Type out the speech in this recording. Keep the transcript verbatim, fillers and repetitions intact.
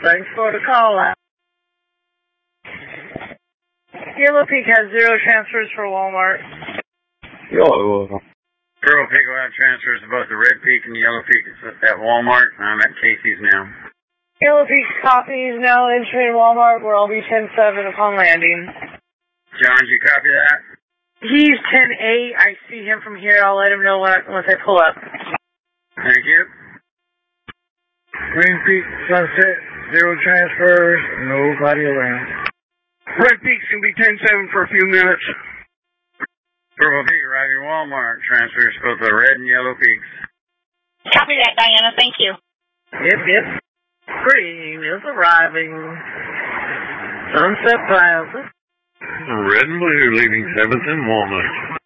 Thanks for the call out. Yellow Peak has zero transfers for Walmart. Yo. Purple Peak will have transfers to both the Red Peak and the Yellow Peak at Walmart. I'm at Casey's now. Yellow Peak's copy is now entering Walmart, where I'll be ten seven upon landing. John, did you copy that? He's ten eight. I see him from here. I'll let him know when, once I pull up. Thank you. Green Peak, Sunset, zero transfers, nobody around. Red Peak's going to be ten seven for a few minutes. Purple Peak arriving Walmart. Transfers both the Red and Yellow Peaks. Copy that, Diana. Thank you. Yep, yep. Green is arriving. Sunset Plaza. Red and blue leaving seventh and Walnut.